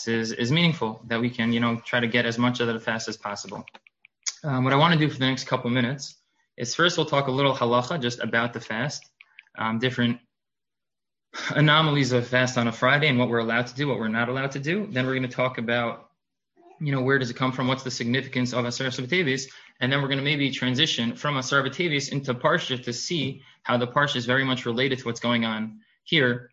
fast is meaningful, that we can, try to get as much out of the fast as possible. What I want to do for the next couple minutes is first we'll talk a little halacha just about the fast, different anomalies of fast on a Friday and what we're allowed to do, what we're not allowed to do. Then we're going to talk about, where does it come from? What's the significance of Asar B'Teves? And then we're going to maybe transition from Asar B'Teves into Parsha to see how the Parsha is very much related to what's going on here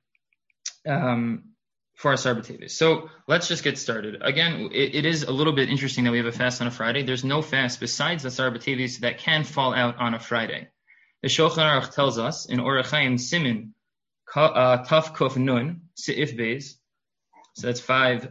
for Asar B'Teves. So let's just get started. Again, it is a little bit interesting that we have a fast on a Friday. There's no fast besides Asar B'Teves that can fall out on a Friday. The Shulchan Aruch tells us in Orach Chaim Simin Taf Kuf Nun Seif Beis, so that's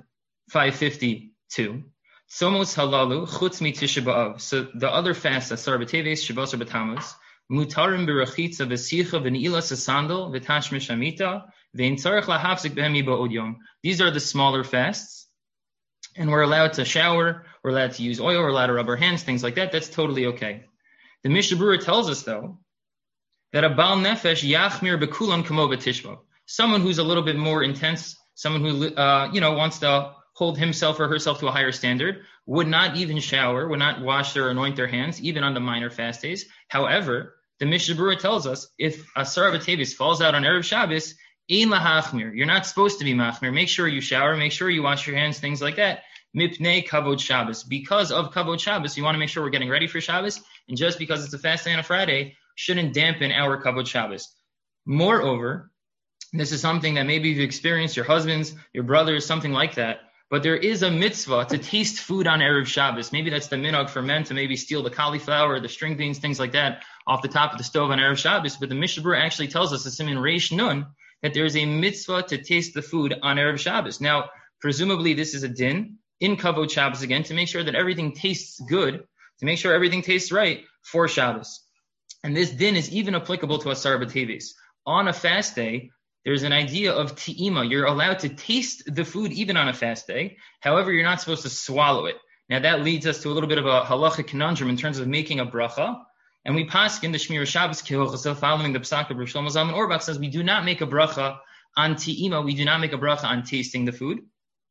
552. Somos halalu chutz mi Tisha B'Av. So the other fast, Asar B'Teves, Shabbos or B'Tammuz, mutarim berachitza v'sicha v'ni'ilas asandal v'tashmish amita v'in tzarich lahafzik behemi ba'od yom. These are the smaller fasts, and we're allowed to shower, we're allowed to use oil, we're allowed to rub our hands, things like that. That's totally okay. The Mishnah Berurah tells us, though, that a Baal Nefesh yachmir bekulan kamo b'tishba. Someone who's a little bit more intense, someone who wants to hold himself or herself to a higher standard, would not even shower, would not wash or anoint their hands, even on the minor fast days. However, the Mishnah Berurah tells us if Asar B'Teves falls out on Erev Shabbos, ein lahachmir. You're not supposed to be machmir. Make sure you shower, make sure you wash your hands, things like that. Mipnei kavod Shabbos. Because of kavod Shabbos, you want to make sure we're getting ready for Shabbos, and just because it's a fast day on a Friday shouldn't dampen our kavod Shabbos. Moreover, this is something that maybe you've experienced, your husbands, your brothers, something like that, but there is a mitzvah to taste food on Erev Shabbos. Maybe that's the minhag for men to maybe steal the cauliflower, the string beans, things like that off the top of the stove on Erev Shabbos. But the Mishnah Berurah actually tells us, it's in Reish Nun, that there is a mitzvah to taste the food on Erev Shabbos. Now, presumably this is a din in Kavod Shabbos again, to make sure that everything tastes good, to make sure everything tastes right for Shabbos. And this din is even applicable to Asar B'Teves. On a fast day, there's an idea of ti'ima. You're allowed to taste the food even on a fast day. However, you're not supposed to swallow it. Now that leads us to a little bit of a halachic conundrum in terms of making a bracha. And we paskin the Shmir Shabbos Kehilchasa, following the Psak of Rav Shlomo Zalman Auerbach, says we do not make a bracha on ti'ima. We do not make a bracha on tasting the food.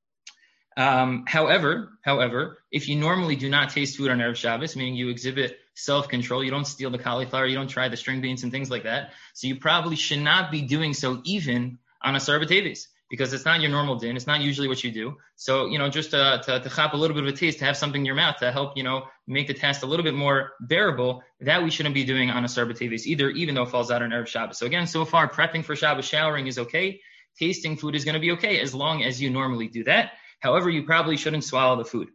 However, if you normally do not taste food on Erev Shabbos, meaning you exhibit self-control, you don't steal the cauliflower, you don't try the string beans and things like that, so you probably should not be doing so even on Asar B'Teves, because it's not your normal din, it's not usually what you do. So, just to chop a little bit of a taste, to have something in your mouth to help, make the task a little bit more bearable, that we shouldn't be doing on Asar B'Teves either, even though it falls out on Erev Shabbos. So again, so far, prepping for Shabbos, showering is okay. Tasting food is going to be okay as long as you normally do that. However, you probably shouldn't swallow the food.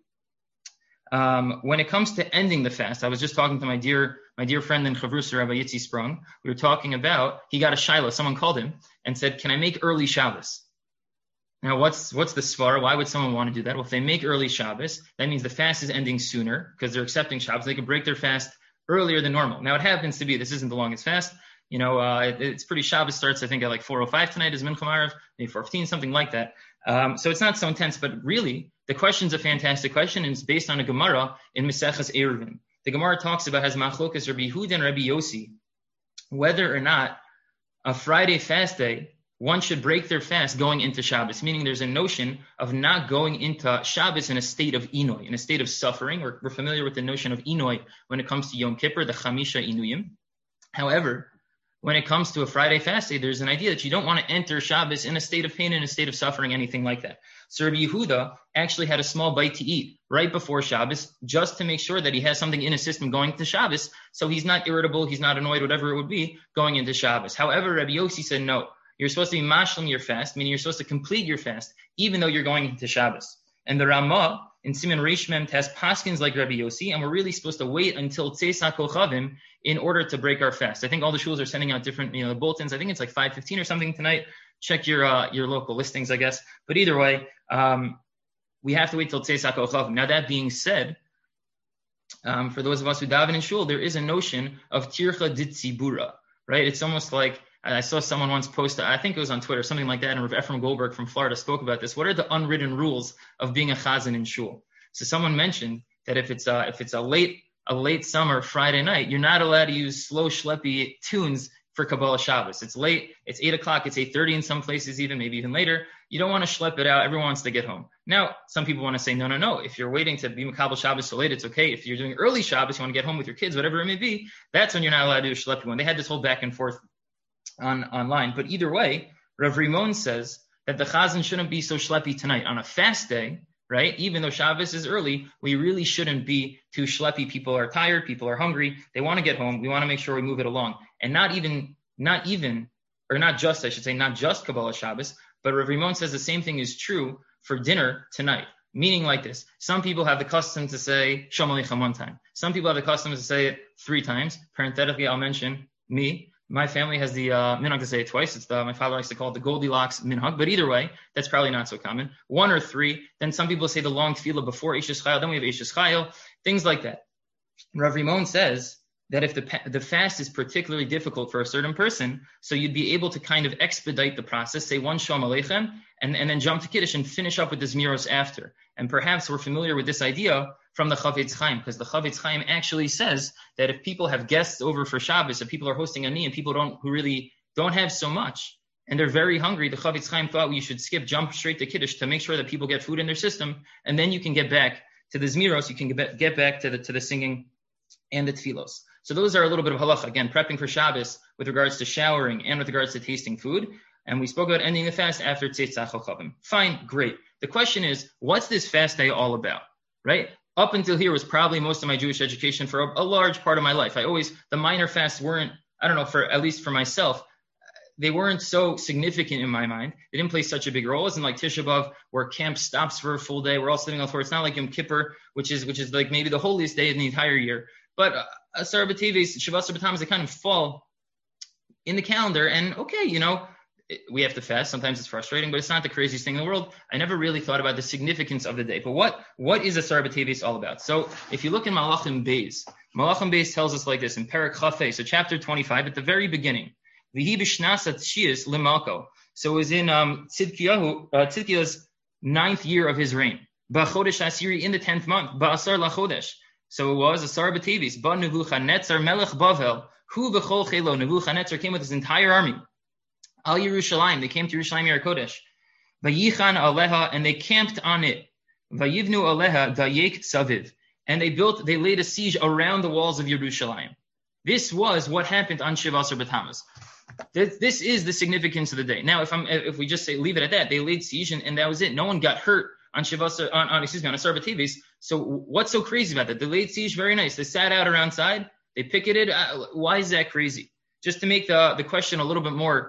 When it comes to ending the fast, I was just talking to my dear friend and Chavrusa, Rabbi Yitzi Sprung. We were talking about, he got a shaila. Someone called him and said, "Can I make early Shabbos?" Now, what's the svara? Why would someone want to do that? Well, if they make early Shabbos, that means the fast is ending sooner because they're accepting Shabbos. They can break their fast earlier than normal. Now, it happens to be this isn't the longest fast. It's pretty. Shabbos starts, I think, at like 4:05 tonight is Mincha Marav, maybe 4:15, something like that. So it's not so intense, but really, the question's a fantastic question, and it's based on a Gemara in Maseches Eruvin. The Gemara talks about, has machlokas Rabbi Yehuda and Rabbi Yossi, whether or not a Friday fast day, one should break their fast going into Shabbos, meaning there's a notion of not going into Shabbos in a state of Inoi, in a state of suffering. We're familiar with the notion of Inoi when it comes to Yom Kippur, the Chamisha Inuyim. However, when it comes to a Friday fast day, there's an idea that you don't want to enter Shabbos in a state of pain, in a state of suffering, anything like that. So Rabbi Yehuda actually had a small bite to eat right before Shabbos, just to make sure that he has something in his system going into Shabbos, so he's not irritable, he's not annoyed, whatever it would be, going into Shabbos. However, Rabbi Yossi said, no, you're supposed to be mashlim your fast, meaning you're supposed to complete your fast, even though you're going into Shabbos. And the Ramah in Siman Reish Mem has paskins like Rabbi Yossi, and we're really supposed to wait until Tzeisak Kochavim in order to break our fast. I think all the shuls are sending out different, bulletins. I think it's like 5:15 or something tonight. Check your local listings, I guess. But either way, we have to wait till Tzeisak Kochavim. Now, that being said, for those of us who daven in shul, there is a notion of tircha ditzibura, right? It's almost like, I saw someone once post, I think it was on Twitter, something like that, and Rav Ephraim Goldberg from Florida spoke about this. What are the unwritten rules of being a chazan in shul? So someone mentioned that if it's a late summer Friday night, you're not allowed to use slow, schleppy tunes for Kabbalah Shabbos. It's late. It's 8 o'clock. It's 8:30 in some places, maybe even later. You don't want to schlep it out. Everyone wants to get home. Now, some people want to say, no. If you're waiting to be Kabbalah Shabbos so late, it's okay. If you're doing early Shabbos, you want to get home with your kids, whatever it may be, that's when you're not allowed to do a schlepping one. They had this whole back and forth online. But either way, Rav Rimon says that the chazan shouldn't be so schleppy tonight. On a fast day, right? Even though Shabbos is early, we really shouldn't be too schleppy. People are tired. People are hungry. They want to get home. We want to make sure we move it along. And not just Kabbalah Shabbos, but Rav Rimon says the same thing is true for dinner tonight. Meaning like this. Some people have the custom to say Shalom Aleichem one time. Some people have the custom to say it 3 times. Parenthetically, I'll mention me. My family has the minhag to say it twice. My father likes to call it the Goldilocks minhag. But either way, that's probably not so common. 1 or 3. Then some people say the long tefillah before Eishes Chayil. Then we have Eishes Chayil. Things like that. Rav Rimon says that if the fast is particularly difficult for a certain person, so you'd be able to kind of expedite the process, say 1 Shalom Aleichem, and then jump to Kiddush and finish up with the Zmiros after. And perhaps we're familiar with this idea from the Chavetz Chaim, because the Chavetz Chaim actually says that if people have guests over for Shabbos, if people are hosting Ani and people who really don't have so much, and they're very hungry, the Chavetz Chaim thought you should jump straight to Kiddush to make sure that people get food in their system, and then you can get back to the Zmiros, you can get back to the singing and the Tfilos. So those are a little bit of halacha. Again, prepping for Shabbos with regards to showering and with regards to tasting food. And we spoke about ending the fast after Tzeitzach HaChavim. Fine, great. The question is, what's this fast day all about, right? Up until here was probably most of my Jewish education for a large part of my life. The minor fasts weren't, at least for myself, they weren't so significant in my mind. They didn't play such a big role. It wasn't like Tisha B'Av, where camp stops for a full day. We're all sitting on the floor. It's not like Yom Kippur, which is like maybe the holiest day in the entire year. But Asar B'Teves, Shavasar B'Tammuz, they kind of fall in the calendar. And okay, we have to fast. Sometimes it's frustrating, but it's not the craziest thing in the world. I never really thought about the significance of the day. But what is Asar B'Teves all about? So if you look in Malachim Beis tells us like this in Perek Chafei, so chapter 25, at the very beginning. V'hi b'shnas haTshias l'Malko. So it was in Tzidkiyahu's 9th year of his reign. B'chodesh Asiri, in the 10th month. Ba'asar lachodesh. So it was Asar B'Teves. Ba Nebuchadnezzar melech Bavel. Hu b'chol chelo. Nebuchadnezzar came with his entire army. Al Yerushalayim. They came to Yerushalayim Yer Kodesh. Vayichan aleha, and they camped on it. Vayivnu aleha dayek saviv. And they laid a siege around the walls of Yerushalayim. This was what happened on Shivasar B'Tammuz. This is the significance of the day. Now, if we just leave it at that, they laid siege and that was it. No one got hurt on Asar B'Teves. So what's so crazy about that? They laid siege, very nice. They sat out around side. They picketed. Why is that crazy? Just to make the question a little bit more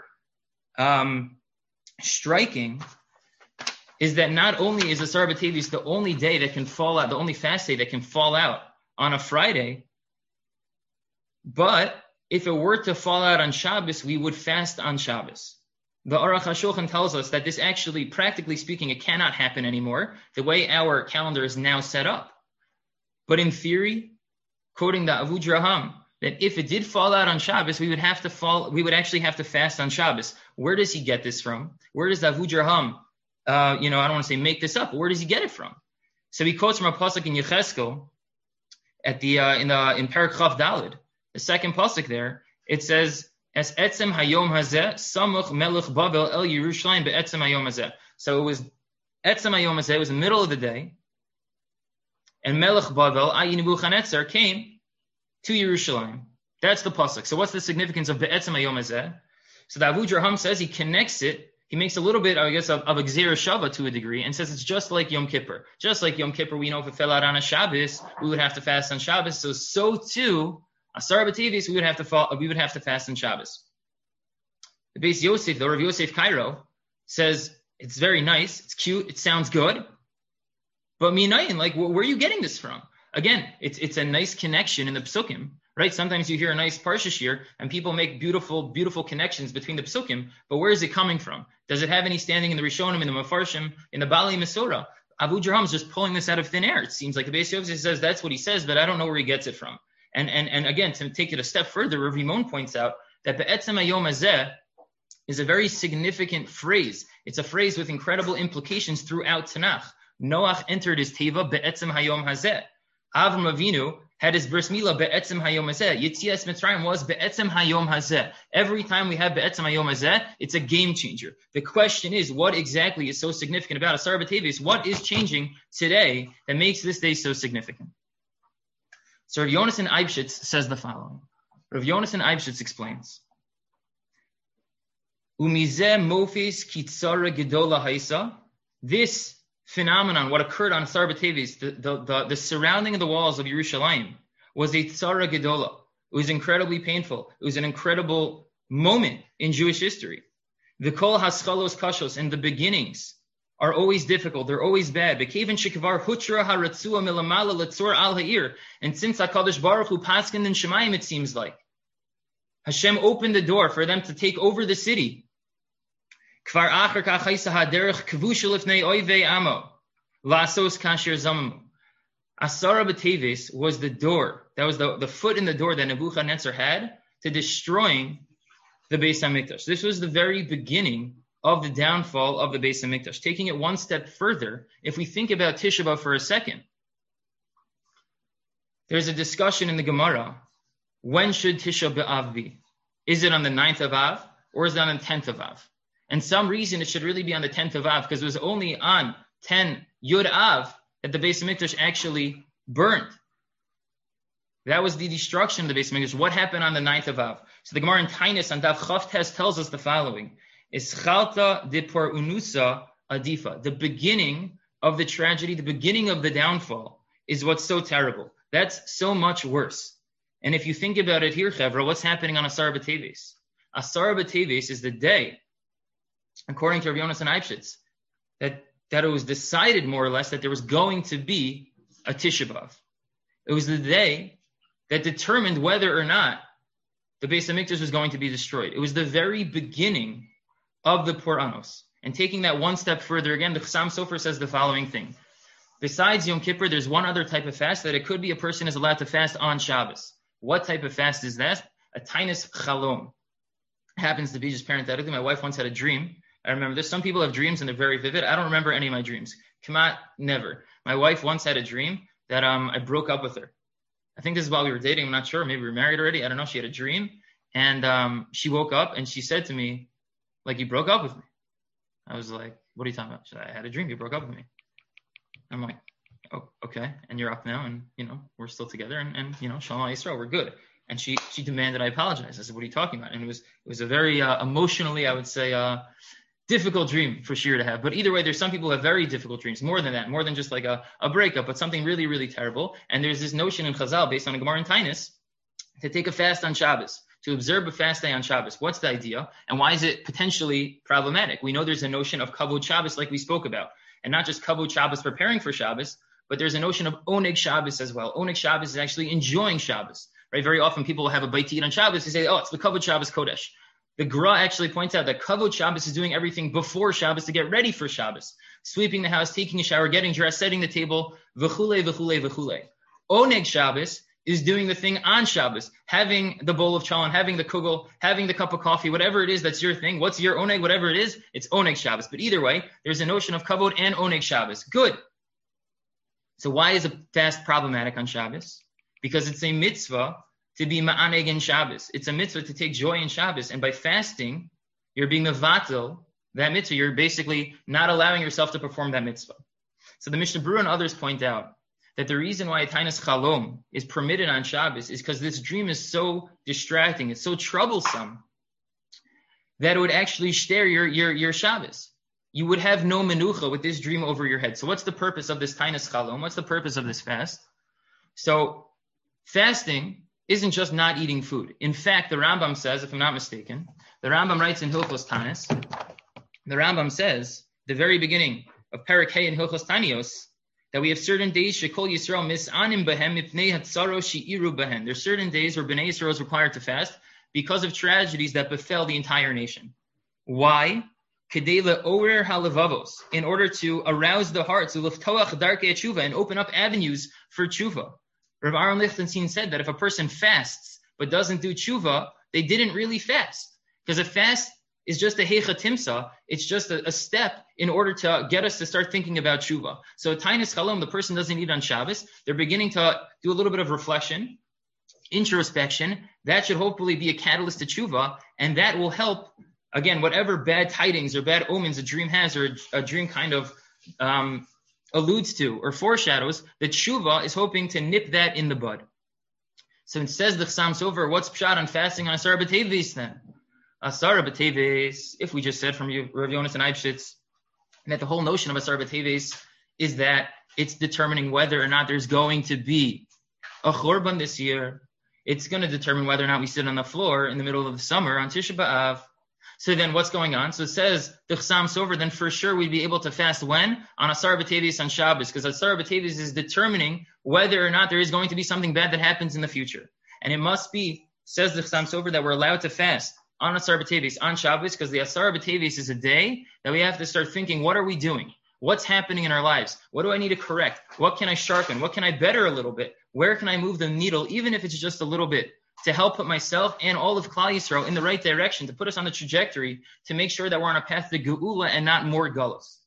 striking, is that not only is Asar B'Teves the only day that can fall out, the only fast day that can fall out on a Friday, but if it were to fall out on Shabbos, we would fast on Shabbos. The Aruch HaShulchan tells us that this actually, practically speaking, it cannot happen anymore, the way our calendar is now set up. But in theory, quoting the Avud Raham, that if it did fall out on Shabbos, we would actually have to fast on Shabbos. Where does he get this from? Where does the Avud Raham, I don't want to say make this up, but where does he get it from? So he quotes from a pasuk in Yecheskel at in Perek Chav Daled. The second pasuk there, it says, "Es etzem hayom hazeh samuch melech Bavel el Yerushalayim be'etzem hayom hazeh." So it was etzem hayom hazeh. It was the middle of the day, and Melech Bavel, i.e. Nebuchadnezzar, came to Yerushalayim. That's the pasuk. So what's the significance of be'etzem hayom hazeh? So the Avud Raham says he connects it. He makes a little bit, I guess, of a Gzeira Shava to a degree, and says it's just like Yom Kippur. Just like Yom Kippur, we know if it fell out on a Shabbos, we would have to fast on Shabbos. So too, Asar B'Teves, we would have to fast on Shabbos. The Beis Yosef, the Rav Yosef Cairo, says it's very nice, it's cute, it sounds good, but minayin, like where are you getting this from? Again, it's a nice connection in the Psukim, right? Sometimes you hear a nice Parsha shir and people make beautiful, beautiful connections between the Psukim, but where is it coming from? Does it have any standing in the Rishonim, in the Mefarshim, in the Bali Mesorah? Avud Raham is just pulling this out of thin air. It seems like the Beis Yosef says that's what he says, but I don't know where he gets it from. And again, to take it a step further, Rav Rimon points out that be'etzem hayom hazeh is a very significant phrase. It's a phrase with incredible implications throughout Tanakh. Noach entered his teva be'etzem hayom hazeh. Avram Avinu had his bris milah be'etzem hayom hazeh. Yitzias Mitzrayim was be'etzem hayom hazeh. Every time we have be'etzem hayom hazeh, it's a game changer. The question is, what exactly is so significant about Asar B'Teves? What is changing today that makes this day so significant? So Rav Yonasan Eibshitz says the following. Rav Yonasan Eibshitz explains, Umizeh mofis kitzara gedola haisa. This phenomenon, what occurred on Asar B'Teves, the surrounding of the walls of Yerushalayim, was a tzara gedola. It was incredibly painful. It was an incredible moment in Jewish history. The kol haschalos kashos, and the beginnings are always difficult. They're always bad. Bekeven shekvar hutra haratzua milamala letzor al ha'ir. And since HaKadosh Baruch Hu paskin in Shemayim, it seems like Hashem opened the door for them to take over the city. Kvar acher kachaysa haderech kavusha lifnei oivei amo lasos kasher zamamu. Asara B'Teves was the door. That was the foot in the door that Nebuchadnezzar had to destroying the Beis HaMikdash. This was the very beginning of the downfall of the Beis HaMikdash. Taking it one step further, if we think about Tisha B'Av for a second, there's a discussion in the Gemara. When should Tisha B'Av be? Is it on the 9th of Av or is it on the 10th of Av? And some reason it should really be on the 10th of Av, because it was only on 10 Yud Av that the Beis HaMikdash actually burned. That was the destruction of the Beis HaMikdash. What happened on the 9th of Av? So the Gemara in Tainus on Daf Chav Tes tells us the following. Ischalta de por unusa adifa. The beginning of the tragedy, the beginning of the downfall is what's so terrible. That's so much worse. And if you think about it here, Chevra, what's happening on Asar B'Teves? Asar B'Teves is the day, according to Rav Yonasan Eibshitz, that it was decided more or less that there was going to be a Tisha B'Av. It was the day that determined whether or not the Beis HaMikdash was going to be destroyed. It was the very beginning of the Puranos. And taking that one step further, again, the Chassam Sofer says the following thing. Besides Yom Kippur, there's one other type of fast that it could be a person is allowed to fast on Shabbos. What type of fast is that? A Tainus Chalom. Happens to be, just parenthetically, my wife once had a dream. I remember this. Some people have dreams and they're very vivid. I don't remember any of my dreams. Kamat, never. My wife once had a dream that I broke up with her. I think this is while we were dating. I'm not sure. Maybe we were married already. I don't know. She had a dream. And she woke up and she said to me, like, you broke up with me. I was like, what are you talking about? She said, I had a dream. You broke up with me. I'm like, oh, okay. And you're up now. And, we're still together. And Shalom Yisrael, we're good. And she demanded I apologize. I said, what are you talking about? And it was a very emotionally, I would say, difficult dream for Shir to have. But either way, there's some people who have very difficult dreams, more than that, more than just like a breakup, but something really, really terrible. And there's this notion in Chazal, based on a Gemara in Tainus, to take a fast on Shabbos, to observe a fast day on Shabbos. What's the idea? And why is it potentially problematic? We know there's a notion of Kavod Shabbos like we spoke about. And not just Kavod Shabbos preparing for Shabbos, but there's a notion of Oneg Shabbos as well. Oneg Shabbos is actually enjoying Shabbos. Right? Very often people will have a bite to eat on Shabbos. They say, oh, it's the Kavod Shabbos Kodesh. The Gra actually points out that Kavod Shabbos is doing everything before Shabbos to get ready for Shabbos. Sweeping the house, taking a shower, getting dressed, setting the table, v'chule, v'chule, v'chule. Oneg Shabbos is doing the thing on Shabbos, having the bowl of challah, having the kugel, having the cup of coffee, whatever it is that's your thing. What's your oneg? Whatever it is, it's oneg Shabbos. But either way, there's a notion of kavod and oneg Shabbos. Good. So why is a fast problematic on Shabbos? Because it's a mitzvah to be ma'aneg in Shabbos. It's a mitzvah to take joy in Shabbos. And by fasting, you're being mevatel that mitzvah. You're basically not allowing yourself to perform that mitzvah. So the Mishnah Berurah and others point out that the reason why a Tainus Chalom is permitted on Shabbos is because this dream is so distracting, it's so troublesome, that it would actually stare your Shabbos. You would have no menucha with this dream over your head. So what's the purpose of this Tainus Chalom? What's the purpose of this fast? So fasting isn't just not eating food. In fact, the Rambam says, if I'm not mistaken, the Rambam writes in Hilchos Tanis, the Rambam says, the very beginning of Perek Hey in Hilchos Tanios, that we have certain days Shekol Yisrael mis'anim behem mipnei hatzaro she'iru behem. There's certain days where Bnei Yisrael is required to fast because of tragedies that befell the entire nation. Why? Kedei le'orer halavavos, in order to arouse the hearts, u'leftoach darkei tshuva, and open up avenues for tshuva. Rav Aaron Lichtenstein said that if a person fasts but doesn't do tshuva, they didn't really fast. Because a fast is just a heicha timsa. It's just a step in order to get us to start thinking about tshuva. So tainis chalom, the person doesn't eat on Shabbos. They're beginning to do a little bit of reflection, introspection. That should hopefully be a catalyst to tshuva, and that will help, again, whatever bad tidings or bad omens a dream has, or a dream kind of alludes to or foreshadows, that tshuva is hoping to nip that in the bud. So it says the Chassam Sofer, what's pshat on fasting on Asar B'Teves then? Asar B'Teves, if we just said from Rav Yonasan Eibschitz, that the whole notion of Asar B'Teves is that it's determining whether or not there's going to be a Chorban this year. It's going to determine whether or not we sit on the floor in the middle of the summer on Tisha B'Av. So then what's going on? So it says the Chassam Sofer, then for sure we'd be able to fast when? On Asar B'Teves on Shabbos, because Asar B'Teves is determining whether or not there is going to be something bad that happens in the future. And it must be, says the Chassam Sofer, that we're allowed to fast on Asar B'Teves on Shabbos, because the Asar B'Teves is a day that we have to start thinking, what are we doing? What's happening in our lives? What do I need to correct? What can I sharpen? What can I better a little bit? Where can I move the needle, even if it's just a little bit, to help put myself and all of Klal Yisrael in the right direction, to put us on the trajectory, to make sure that we're on a path to Geula and not more Gullus.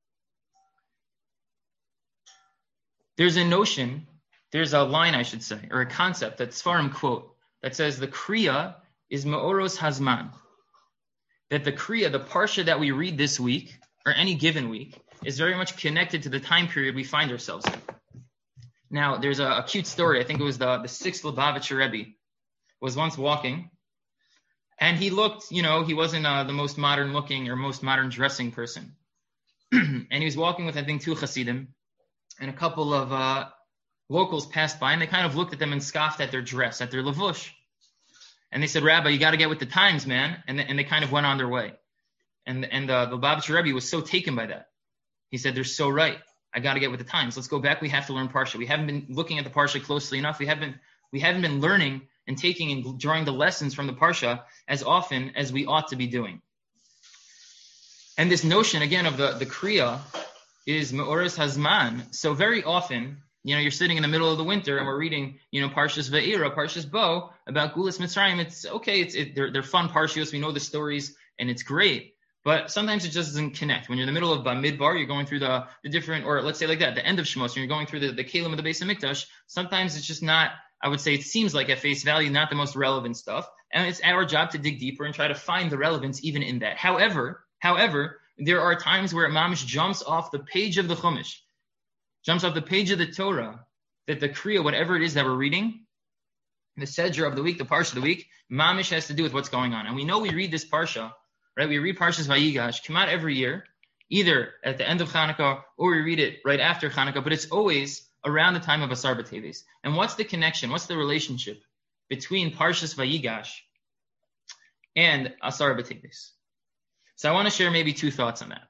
There's a notion, there's a line, I should say, or a concept that Sfarim quote, that says the Kriya is Me'oros Hazman. That the Kriya, the Parsha that we read this week, or any given week, is very much connected to the time period we find ourselves in. Now, there's a cute story. I think it was the sixth Lubavitcher Rebbe was once walking, and he looked, he wasn't the most modern looking or most modern dressing person. And he was walking with, I think, two Hasidim, and a couple of locals passed by, and they kind of looked at them and scoffed at their dress, at their lavush. And they said, Rabbi, you got to get with the times, man. And they kind of went on their way. And the Lubavitcher Rebbe was so taken by that. He said, they're so right. I got to get with the times. Let's go back. We have to learn Parsha. We haven't been looking at the Parsha closely enough. We haven't been learning and taking and drawing the lessons from the Parsha as often as we ought to be doing. And this notion, again, of the Kriya is Me'oros Hazman. So very often, you're sitting in the middle of the winter and we're reading, Parshas Ve'ira, Parshas Bo, about Gulas Mitzrayim. It's okay. They're fun Parshios. We know the stories and it's great. But sometimes it just doesn't connect. When you're in the middle of Midbar, you're going through the different, or let's say like that, the end of Shemos, and you're going through the Kalim of the Beis HaMikdash, sometimes it's just not, I would say it seems like at face value, not the most relevant stuff. And it's our job to dig deeper and try to find the relevance even in that. However, there are times where Mamish jumps off the page of the Chumash, jumps off the page of the Torah, that the Kriya, whatever it is that we're reading, the Sedger of the week, the Parsha of the week, Mamish has to do with what's going on. And we know we read this Parsha, right? We read Parshas Vayigash, come out every year, either at the end of Chanukah or we read it right after Chanukah, but it's always around the time of Asar B'Teves. And what's the connection? What's the relationship between Parshas Vayigash and Asar B'Teves? So I want to share maybe two thoughts on that.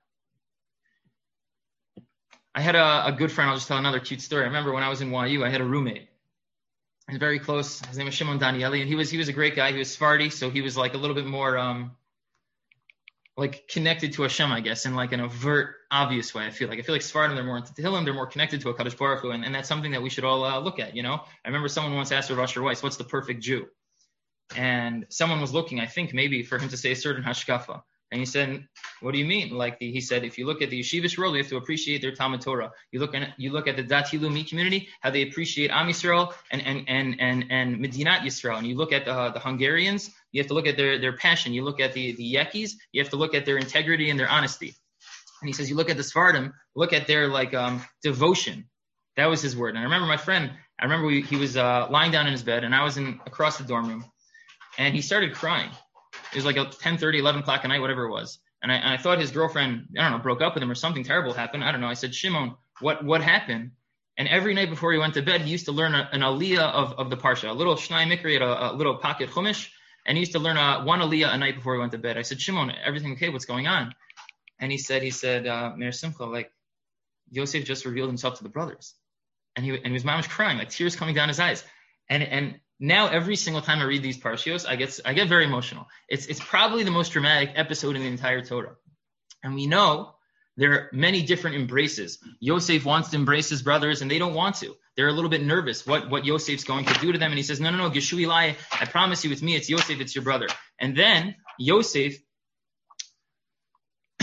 I had a good friend. I'll just tell another cute story. I remember when I was in YU, I had a roommate. He was very close. His name was Shimon Danieli, and he was a great guy. He was Sephardi, so he was like a little bit more like connected to Hashem, I guess, in like an overt, obvious way. I feel like Sephardim, they're more into Tehillim, they're more connected to HaKadosh Baruch Hu, and that's something that we should all look at, I remember someone once asked Rav Asher Weiss, what's the perfect Jew? And someone was looking, I think, maybe for him to say a certain hashkafa. And he said, what do you mean? He said, if you look at the yeshivish world, you have to appreciate their Talmud Torah. You look at the Dat Hilumi community, how they appreciate Am Yisrael and Medinat Yisrael. And you look at the Hungarians, you have to look at their passion. You look at the Yekis, you have to look at their integrity and their honesty. And he says, you look at the Sephardim, look at their devotion. That was his word. And I remember my friend, he was lying down in his bed, and I was across the dorm room, and he started crying. It was like 10:30, 11 o'clock at night, whatever it was. And I thought his girlfriend, broke up with him or something terrible happened. I don't know. I said, Shimon, what happened? And every night before he went to bed, he used to learn an aliyah of the Parsha, a little Shnai Mikri, a little pocket Chumash, and he used to learn one aliyah a night before he went to bed. I said, Shimon, everything okay? What's going on? And he said, Meir Simcha, Yosef just revealed himself to the brothers. And his mom was crying, tears coming down his eyes. And now every single time I read these parshios, I get very emotional. It's probably the most dramatic episode in the entire Torah. And we know there are many different embraces. Yosef wants to embrace his brothers, and they don't want to. They're a little bit nervous what Yosef's going to do to them. And he says, no, Geshu Ilai, I promise you it's me, it's Yosef, it's your brother. And then Yosef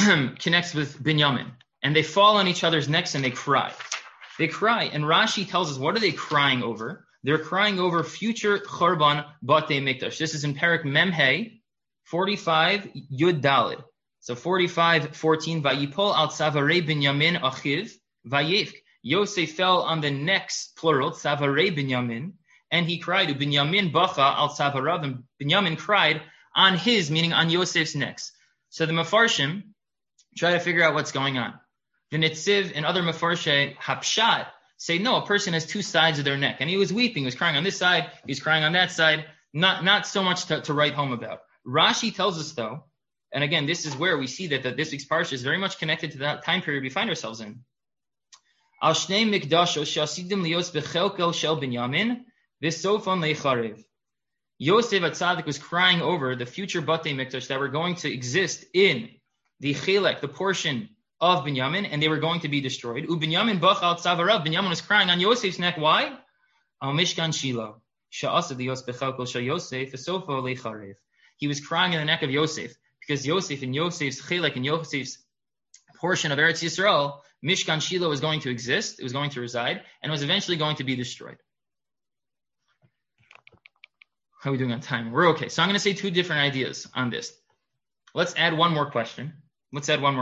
connects with Binyamin, and they fall on each other's necks and they cry. They cry, and Rashi tells us, what are they crying over? They're crying over future Chorban Batei Mikdash. This is in Perek Memhei, 45 Yud Dalid. So 45:14, Vayipol al Tzavarei Binyamin Achiv, Vayevk. Yosef fell on the necks, plural, Tzavarei Binyamin, and he cried, Binyamin Bacha al Tzavarav, and Binyamin cried on his, meaning on Yosef's necks. So the Mefarshim try to figure out what's going on. The Nitziv and other Mefarshe Hapshat say, no, a person has two sides of their neck. And he was weeping, he was crying on this side, he was crying on that side. Not so much to write home about. Rashi tells us, though, and again, this is where we see that this week's parsha is very much connected to that time period we find ourselves in. Al shnei mikdashos shasidim lios bechelkel shel Binyamin v'sofon leicharev. Yosef HaTzadik was crying over the future Batei Mikdash that were going to exist in the chelek, the portion of Binyamin, and they were going to be destroyed. Binyamin bach al tzavarav. Binyamin was crying on Yosef's neck. Why? Al mishkan Shiloh. Sha'asad lios bechelkel shel Yosef v'sofo leicharev. He was crying in the neck of Yosef because Yosef and Yosef's chelek and Yosef's portion of Eretz Yisrael, Mishkan Shiloh, was going to exist. It was going to reside, and was eventually going to be destroyed. How are we doing on time? We're okay. So I'm going to say two different ideas on this. Let's add one more question. When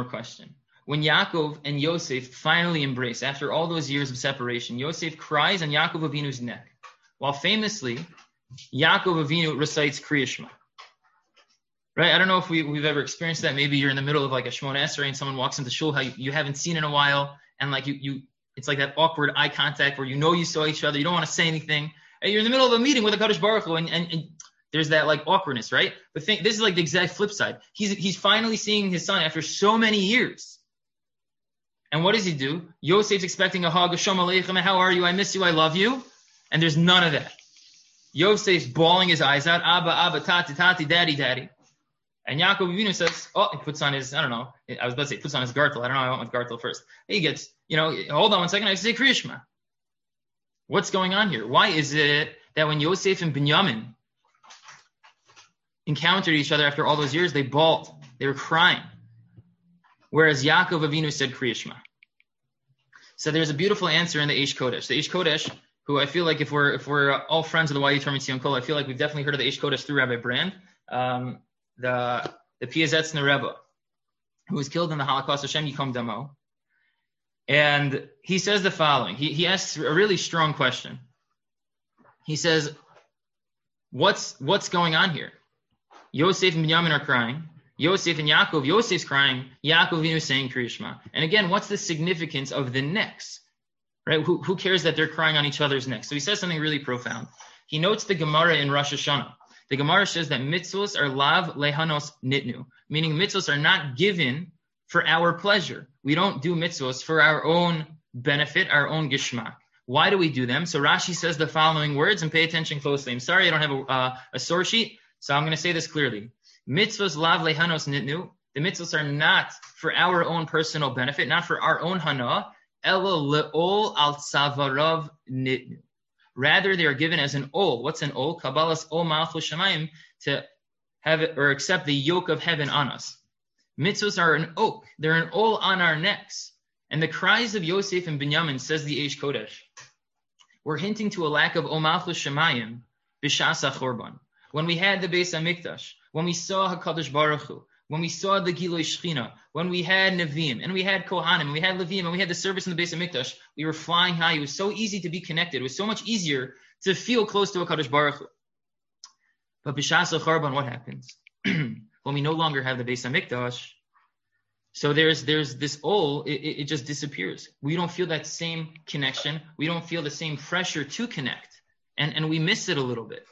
Yaakov and Yosef finally embrace, after all those years of separation, Yosef cries on Yaakov Avinu's neck, while famously, Yaakov Avinu recites Kriya Shema. Right? I don't know if we've ever experienced that. Maybe you're in the middle of like a Shemona Esrei and someone walks into shul how you haven't seen in a while, and like you it's like that awkward eye contact where you saw each other, you don't want to say anything, and you're in the middle of a meeting with a Kadosh Baruch Hu, and there's that like awkwardness, right? But this is like the exact flip side. He's finally seeing his son after so many years. And what does he do? Yosef's expecting a hug, Shalom Aleichem, how are you? I miss you, I love you. And there's none of that. Yosef's bawling his eyes out, Abba, Tati, Tati, Daddy, Daddy. And Yaakov Avinu says, he puts on his, I don't know, I was about to say, puts on his gartel. I don't know, I went with gartel first. He gets, hold on one second, I have to say Kriya Shema. What's going on here? Why is it that when Yosef and Binyamin encountered each other after all those years, they bawled, they were crying, whereas Yaakov Avinu said Kriya Shema? So there's a beautiful answer in the Eish Kodesh. The Eish Kodesh, who I feel like if we're all friends of the YU Torah Mitzion Kol, I feel like we've definitely heard of the Eish Kodesh through Rabbi Brand. The Piazetzner Rebbe, who was killed in the Holocaust, Hashem Yikom Damo. And he says the following. He asks a really strong question. He says, what's going on here? Yosef and Binyamin are crying. Yosef and Yaakov, Yosef's crying. Yaakov Avinu is saying Kriya Shema. And again, what's the significance of the necks? Right? Who cares that they're crying on each other's necks? So he says something really profound. He notes the Gemara in Rosh Hashanah. The Gemara says that mitzvos are lav lehanos nitnu, meaning mitzvos are not given for our pleasure. We don't do mitzvos for our own benefit, our own gishmak. Why do we do them? So Rashi says the following words, and pay attention closely. I'm sorry I don't have a source sheet, so I'm going to say this clearly. Mitzvos lav lehanos nitnu. The mitzvos are not for our own personal benefit, not for our own hana. Elo le'ol al tzavarav nitnu. Rather, they are given as an ol. What's an ol? Kabbalah's ol malchus shamayim, to have it or accept the yoke of heaven on us. Mitzvos are an oak. They're an ol on our necks. And the cries of Yosef and Binyamin, says the Eish Kodesh, were hinting to a lack of ol malchus shamayim b'shas hachorban. When we had the Beis HaMikdash, when we saw HaKadosh Baruch Hu, when we saw the Gilui Shechina, when we had Nevi'im, and we had Kohanim, and we had Levim, and we had the service in the Beis HaMikdash, we were flying high. It was so easy to be connected. It was so much easier to feel close to HaKadosh Baruch Hu. But B'shas HaCharban, what happens? When we no longer have the Beis HaMikdash, so there's this it just disappears. We don't feel that same connection. We don't feel the same pressure to connect. And we miss it a little bit.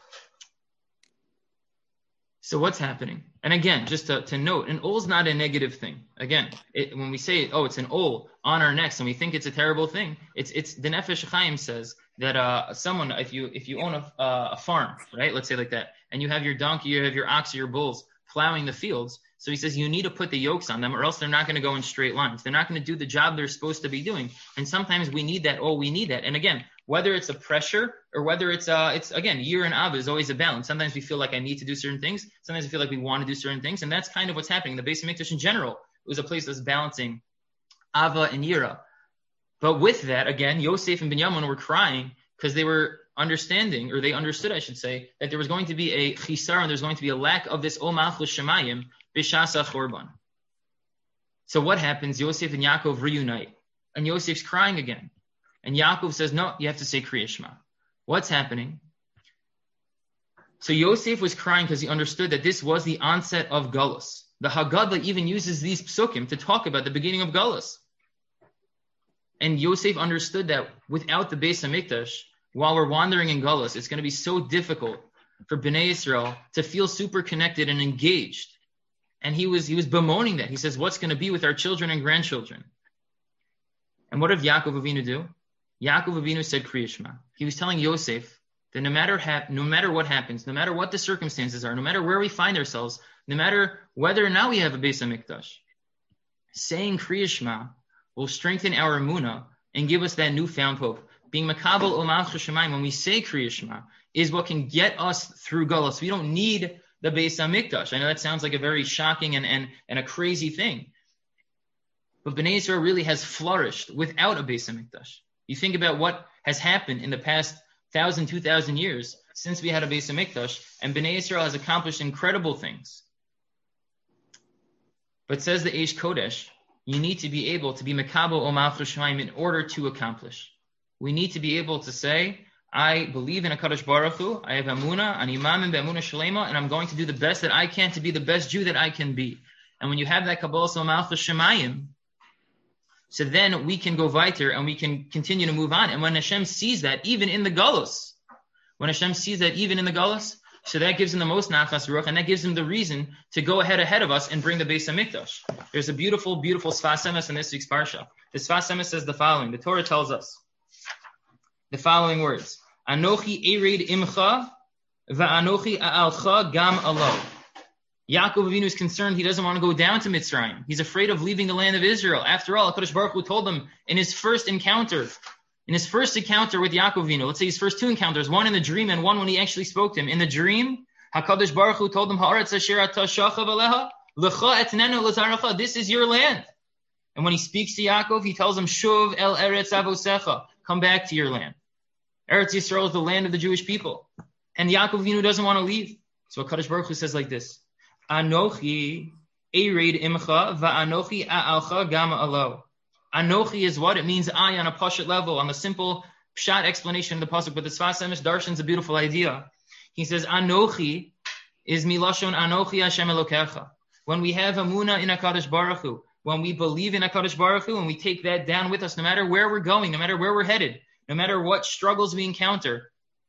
So what's happening? And again, just to note, an ol is not a negative thing. Again, when we say, it's an ol on our necks, and we think it's a terrible thing, it's the Nefesh Chaim says that someone, if you own a farm, right, let's say like that, and you have your donkey, you have your ox or your bulls plowing the fields, so he says you need to put the yokes on them, or else they're not going to go in straight lines. They're not going to do the job they're supposed to be doing. And sometimes we need that. We need that. And again, whether it's a pressure or whether it's again, year and Av is always a balance. Sometimes we feel like I need to do certain things. Sometimes we feel like we want to do certain things. And that's kind of what's happening. The Beis HaMikdash in general It was a place that's balancing Ava and Yira. But with that, again, Yosef and Binyamin were crying because they were understanding, or they understood, I should say, that there was going to be a chisar, and there's going to be a lack of this O Malchus Shemayim b'shasa chorban. So what happens? Yosef and Yaakov reunite, and Yosef's crying again. And Yaakov says, no, you have to say Kriya Shema. What's happening? So Yosef was crying because he understood that this was the onset of Galus. The Haggadah even uses these psukim to talk about the beginning of Galus. And Yosef understood that without the Beis HaMikdash, while we're wandering in Galus, it's going to be so difficult for Bnei Yisrael to feel super connected and engaged. And he was bemoaning that. He says, what's going to be with our children and grandchildren? And what did Yaakov Avinu do? Yaakov Avinu said Kriya Shema. He was telling Yosef that no matter what happens, no matter what the circumstances are, no matter where we find ourselves, no matter whether or not we have a Beis HaMikdash, saying Kriya Shema will strengthen our emunah and give us that newfound hope. Being makabel o malchus shemayim, when we say Kriya Shema, is what can get us through Galus. We don't need the Beis HaMikdash. I know that sounds like a very shocking and a crazy thing. But Bnei Yisrael really has flourished without a Beis HaMikdash. You think about what has happened in the past 1,000, 2,000 years since we had a Beis HaMikdash, and Bnei Yisrael has accomplished incredible things. But says the Eish Kodesh, you need to be able to be makabel o malchus shemayim in order to accomplish. We need to be able to say, I believe in HaKadosh Baruch Hu, I have Amunah, ani mamin be'amunah shalema, and I'm going to do the best that I can to be the best Jew that I can be. And when you have that kabbalah o malchus shemayim, so then we can go weiter and we can continue to move on. And when Hashem sees that, even in the Galus, so that gives him the most nachas ruach, and that gives him the reason to go ahead of us and bring the Beis HaMikdash. There's a beautiful, beautiful Sfas Emes in this week's parsha. The Sfas Emes says the following. The Torah tells us the following words: Anochi ered imcha, va'anochi a'alcha gam alo. Yaakov Avinu is concerned. He doesn't want to go down to Mitzrayim. He's afraid of leaving the land of Israel. After all, HaKadosh Baruch Hu told him in his first encounter with Yaakov Avinu, let's say his first two encounters, one in the dream and one when he actually spoke to him. In the dream, HaKadosh Baruch Hu told him, Ha'aretz asher ata shachav aleha, lecha etnenu lezarecha, this is your land. And when he speaks to Yaakov, he tells him, Shuv el eretz avosecha, come back to your land. Eretz Yisrael is the land of the Jewish people. And Yaakov Avinu doesn't want to leave. So HaKadosh Baruch Hu says like this, Anochi ered imcha, va'anochi a'alcha gam alo. Anochi is what? It means I on a pashat level, on the simple pshat explanation of the pasuk. But the Sfas Emes Darshan's a beautiful idea. He says, Anochi is milashon Anochi Hashem Elokecha. When we have Amunah in HaKadosh Baruch Hu, when we believe in HaKadosh Baruch Hu, and we take that down with us, no matter where we're going, no matter where we're headed, no matter what struggles we encounter,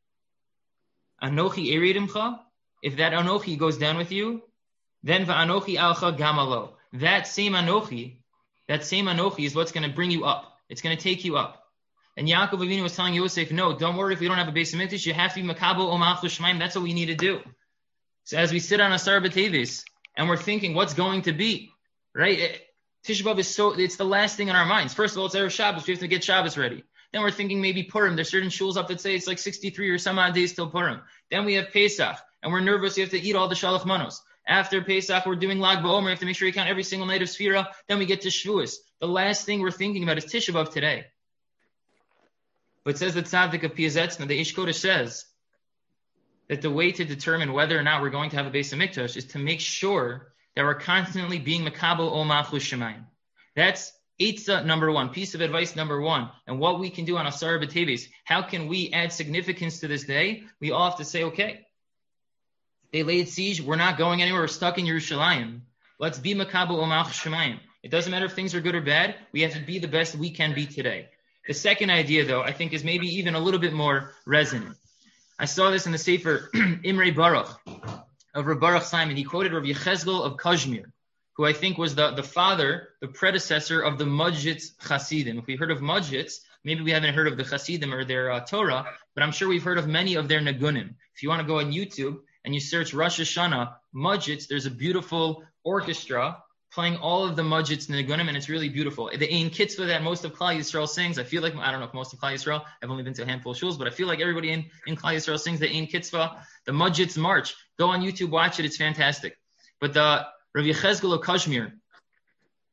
Anochi ered imcha, if that Anochi goes down with you, then va'anochi alcha gamalo. That same Anochi is what's going to bring you up. It's going to take you up. And Yaakov Avinu was telling Yosef, no, don't worry if we don't have a Beis HaMikdash. You have to be makabel o malchus shemayim. That's what we need to do. So as we sit on Asar B'Teves and we're thinking what's going to be, right? Tisha B'Av it's the last thing on our minds. First of all, it's Erev Shabbos. We have to get Shabbos ready. Then we're thinking maybe Purim. There's certain shuls up that say it's like 63 or some odd days till Purim. Then we have Pesach, and we're nervous. You have to eat all the Shalach Manos. After Pesach, we're doing Lag BaOmer. We have to make sure you count every single night of Sfira. Then we get to Shavuos. The last thing we're thinking about is Tisha B'Av today. But it says the Tzaddik of Piazetzna, the Eish Kodesh says that the way to determine whether or not we're going to have a Beis HaMikdash is to make sure that we're constantly being makabel o malchus shemayim. That's Eitzah number one, piece of advice number one. And what we can do on Asar B'Teves, how can we add significance to this day? We all have to say, okay, they laid siege. We're not going anywhere. We're stuck in Yerushalayim. Let's be makabel o malchus shemayim. It doesn't matter if things are good or bad. We have to be the best we can be today. The second idea, though, I think is maybe even a little bit more resonant. I saw this in the Sefer Imrei Baruch of Rav Baruch Simon. He quoted Rav Yechezkel of Kashmir, who I think was the father, the predecessor of the Mudjitz Chasidim. If we heard of Mudjitz, maybe we haven't heard of the Chasidim or their Torah, but I'm sure we've heard of many of their Nagunim. If you want to go on YouTube and you search Rosh Hashanah Mudjitz, there's a beautiful orchestra playing all of the Mudjitz and Nagunim, and it's really beautiful. The Ein Kitzvah that most of Klal Yisrael sings, I feel like, I don't know if most of Klal Yisrael, I've only been to a handful of shuls, but I feel like everybody in Klal Yisrael sings the Ein Kitzvah, the Mudjitz March. Go on YouTube, watch it, it's fantastic. But the Rav Yechezkel of Kashmir,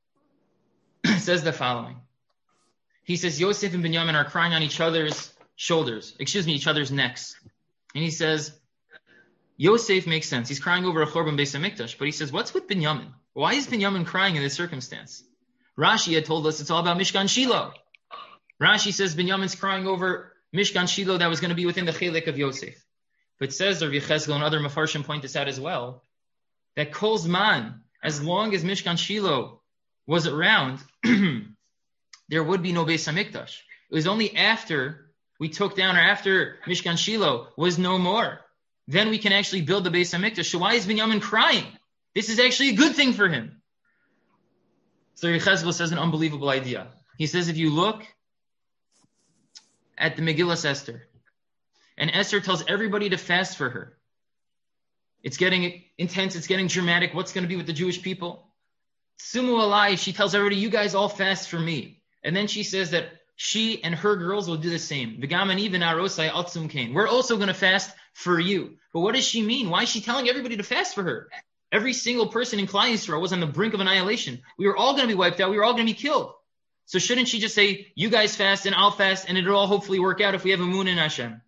says the following. He says, Yosef and Binyamin are crying on each other's each other's necks. And he says, Yosef makes sense. He's crying over a Chorban Beis HaMikdash. But he says, what's with Binyamin? Why is Binyamin crying in this circumstance? Rashi had told us it's all about Mishkan Shiloh. Rashi says Binyamin's crying over Mishkan Shiloh that was going to be within the Chelek of Yosef. But says Rav Yechezkel and other Mefarshim point this out as well, that Kol Zman, as long as Mishkan Shiloh was around, there would be no Beis HaMikdash. It was only after we took down, or after Mishkan Shiloh was no more, then we can actually build the Beis HaMikdash. So why is Binyamin crying? This is actually a good thing for him. So Yechezkel says an unbelievable idea. He says if you look at the Megillas Esther, and Esther tells everybody to fast for her. It's getting intense, it's getting dramatic. What's going to be with the Jewish people? Sumu alai, she tells everybody, you guys all fast for me. And then she says that she and her girls will do the same. We're also going to fast for you. But what does she mean? Why is she telling everybody to fast for her? Every single person in Klal Yisrael was on the brink of annihilation. We were all going to be wiped out. We were all going to be killed. So shouldn't she just say, you guys fast and I'll fast, and it'll all hopefully work out if we have a moon in Hashem?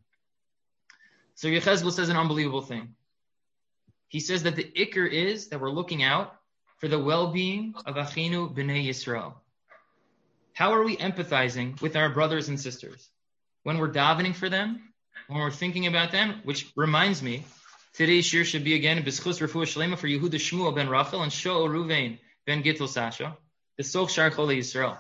So Yechezkel says an unbelievable thing. He says that the ikr is that we're looking out for the well-being of Achinu B'nai Yisrael. How are we empathizing with our brothers and sisters? When we're davening for them, when we're thinking about them, which reminds me, today's shir should be again, B'schus Refuah Shlema for Yehuda Shmuel ben Rachel and Sho'o Ruvain ben Gittel Sasha, the Soch Shar Chole Yisrael.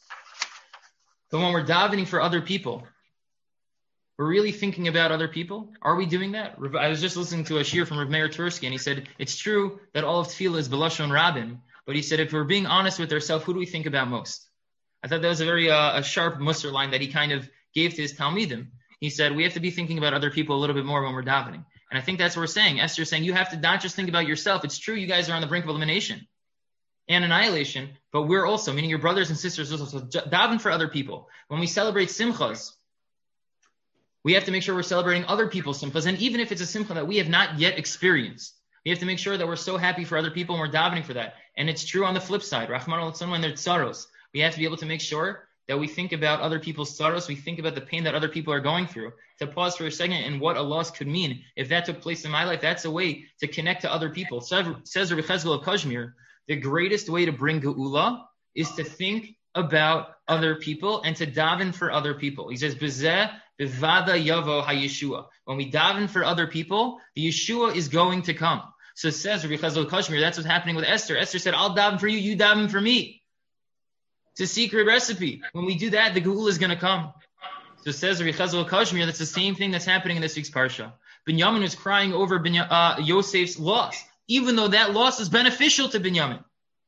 But when we're davening for other people, we're really thinking about other people. Are we doing that? I was just listening to a shir from Rav Meir Tursky, and he said, it's true that all of tefillah is B'lashon Rabim, but he said, if we're being honest with ourselves, who do we think about most? I thought that was a very a sharp Musar line that he kind of gave to his Talmidim. He said, we have to be thinking about other people a little bit more when we're davening. And I think that's what we're saying. Esther's saying, you have to not just think about yourself. It's true, you guys are on the brink of elimination and annihilation, but we're also, meaning your brothers and sisters, also daven for other people. When we celebrate simchas, we have to make sure we're celebrating other people's simchas. And even if it's a simcha that we have not yet experienced, we have to make sure that we're so happy for other people and we're davening for that. And it's true on the flip side. Rahman al-Tzon, when they're tsaros, we have to be able to make sure that we think about other people's tsaros, we think about the pain that other people are going through. To pause for a second and what a loss could mean. If that took place in my life, that's a way to connect to other people. Says Rabbi Chezkel of Kashmir, the greatest way to bring geula is to think about other people and to daven for other people. He says, B'zeh b'vada yavo ha-yeshua. When we daven for other people, the Yeshua is going to come. So says Rabbi Chezkel of Kashmir, that's what's happening with Esther. Esther said, I'll daven for you, you daven for me. It's a secret recipe. When we do that, the geula is going to come. So says Rabbi Chezkel of Kashmir, that's the same thing that's happening in this week's parsha. Binyamin was crying over Yosef's loss, even though that loss is beneficial to Binyamin.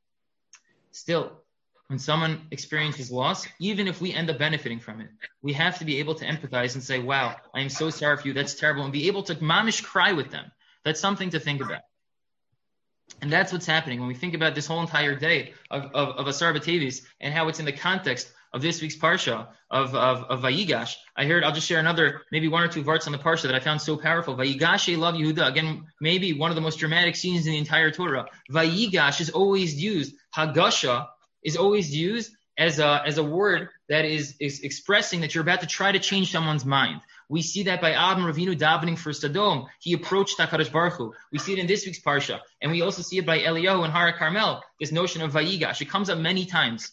Still, when someone experiences loss, even if we end up benefiting from it, we have to be able to empathize and say, wow, I am so sorry for you, that's terrible, and be able to mamish cry with them. That's something to think about. And that's what's happening when we think about this whole entire day of Asar B'Tevis and how it's in the context of this week's parsha of Vayigash. I'll just share another, maybe one or two verses on the parsha that I found so powerful. Vayigash love Yehuda. Again, maybe one of the most dramatic scenes in the entire Torah. Vayigash is always used, Hagasha is always used as a word that is expressing that you're about to try to change someone's mind. We see that by Adam Ravinu davening for Sodom. He approached HaKadosh Baruch Hu. We see it in this week's parsha. And we also see it by Eliyahu and Har Carmel, this notion of Vayigash. It comes up many times.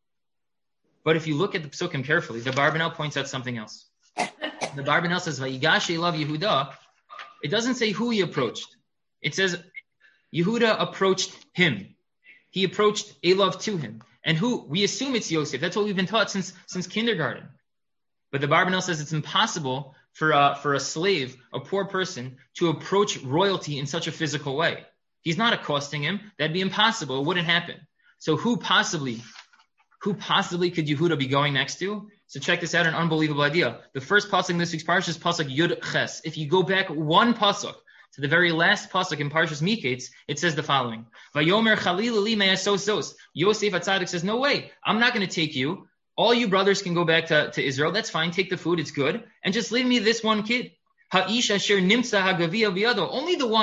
But if you look at the psukim carefully, the Barbanel points out something else. The Barbanel says, Vayigash Elav Yehuda. It doesn't say who he approached. It says, Yehuda approached him. He approached Elav to him. And who? We assume it's Yosef. That's what we've been taught since kindergarten. But the Barbanel says it's impossible for a slave, a poor person, to approach royalty in such a physical way. He's not accosting him. That'd be impossible. It wouldn't happen. So who possibly could Yehuda be going next to? So check this out, an unbelievable idea. The first pasuk in this week's parsha is pasuk Yud Ches. If you go back one pasuk to the very last pasuk in Parshas Miketz, it says the following: Vayomer Chalil li me'asos. Yosef HaTzadik says, no way, I'm not going to take you. All you brothers can go back to Israel. That's fine. Take the food. It's good. And just leave me this one kid. Ha'ish asher nimtza hagavia biyado. Only the one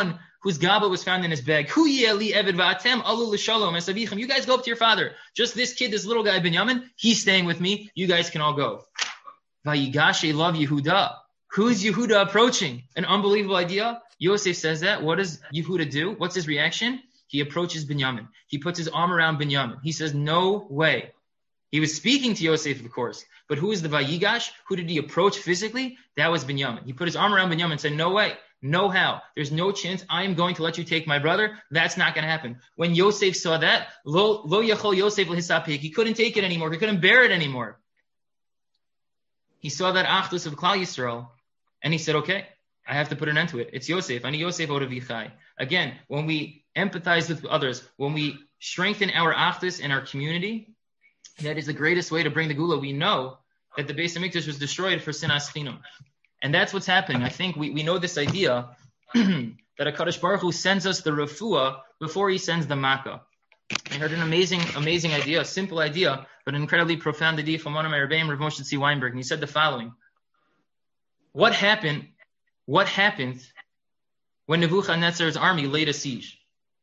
whose goblet was found in his bag. You guys go up to your father. Just this kid, this little guy, Binyamin, he's staying with me. You guys can all go. Vayigashe love Yehuda. Who's Yehuda approaching? An unbelievable idea. Yosef says that. What does Yehuda do? What's his reaction? He approaches Binyamin. He puts his arm around Binyamin. He says, no way. He was speaking to Yosef, of course. But who is the Vayigash? Who did he approach physically? That was Binyamin. He put his arm around Binyamin and said, no way. No how. There's no chance I am going to let you take my brother. That's not going to happen. When Yosef saw that, lo yachol Yosef l'hisapik. He couldn't take it anymore. He couldn't bear it anymore. He saw that achdus of Klal Yisrael, and he said, okay, I have to put an end to it. It's Yosef. Ani Yosef od avichai. Again, when we empathize with others, when we strengthen our achdus in our community, that is the greatest way to bring the Gula. We know that the Beis HaMikdash was destroyed for sinas chinam. And that's what's happening. I think we know this idea that HaKadosh Baruch Hu sends us the refuah before he sends the makkah. I heard an amazing idea, a simple idea, but an incredibly profound idea from one of my Rebbeim, Rav Moshe Tzvi Weinberg. And he said the following. What happened when Nebuchadnezzar's army laid a siege?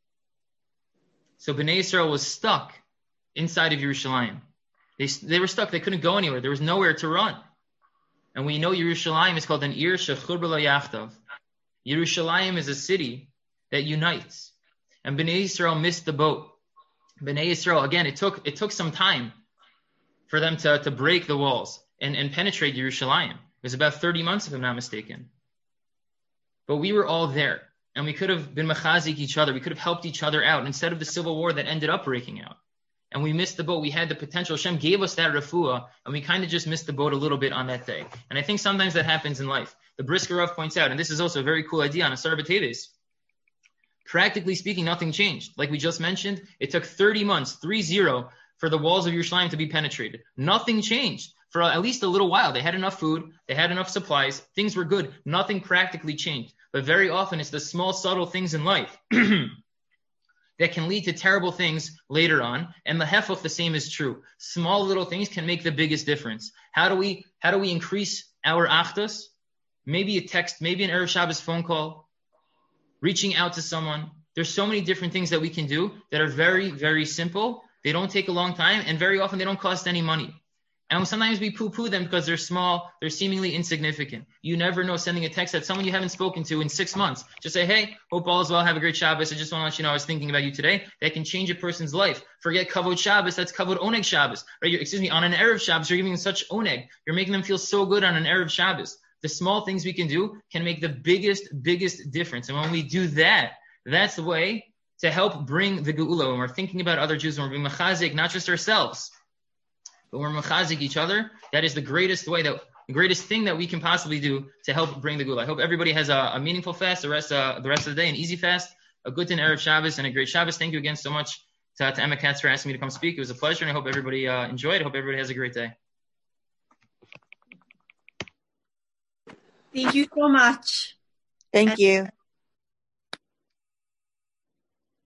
So Bnei Yisrael was stuck inside of Yerushalayim. They were stuck. They couldn't go anywhere. There was nowhere to run. And we know Yerushalayim is called an Ir Shechur B'lo Yachtav. Yerushalayim is a city that unites. And Bnei Yisrael missed the boat. Bnei Yisrael, again, it took some time for them to break the walls and penetrate Yerushalayim. It was about 30 months, if I'm not mistaken. But we were all there. And we could have been mechazik each other. We could have helped each other out instead of the civil war that ended up breaking out. And we missed the boat. We had the potential. Hashem gave us that refuah, and we kind of just missed the boat a little bit on that day. And I think sometimes that happens in life. The Brisker Rav points out, and this is also a very cool idea on Asar B'Teves. Practically speaking, nothing changed. Like we just mentioned, it took 30 months, 3-0, for the walls of Yerushalayim to be penetrated. Nothing changed for at least a little while. They had enough food. They had enough supplies. Things were good. Nothing practically changed. But very often it's the small, subtle things in life that can lead to terrible things later on. And the hefach, the same is true. Small little things can make the biggest difference. How do we increase our achdus? Maybe a text, maybe an Erev Shabbos phone call, reaching out to someone. There's so many different things that we can do that are very, very simple. They don't take a long time, and very often they don't cost any money. And sometimes we poo-poo them because they're small, they're seemingly insignificant. You never know, sending a text at someone you haven't spoken to in 6 months. Just say, hey, hope all is well, have a great Shabbos. I just want to let you know I was thinking about you today. That can change a person's life. Forget Kavod Shabbos, that's Kavod Oneg Shabbos. Right? On an Erev Shabbos, you're giving them such Oneg. You're making them feel so good on an Erev Shabbos. The small things we can do can make the biggest difference. And when we do that, that's the way to help bring the Geula. When we're thinking about other Jews, when we're being mechazik, not just ourselves, but we're mechazik each other, that is the greatest thing that we can possibly do to help bring the Geula. I hope everybody has a meaningful fast, the rest of the day, an easy fast, a good Erev Shabbos, and a great Shabbos. Thank you again so much to Emma Katz for asking me to come speak. It was a pleasure, and I hope everybody enjoyed. I hope everybody has a great day. Thank you so much. Thank you.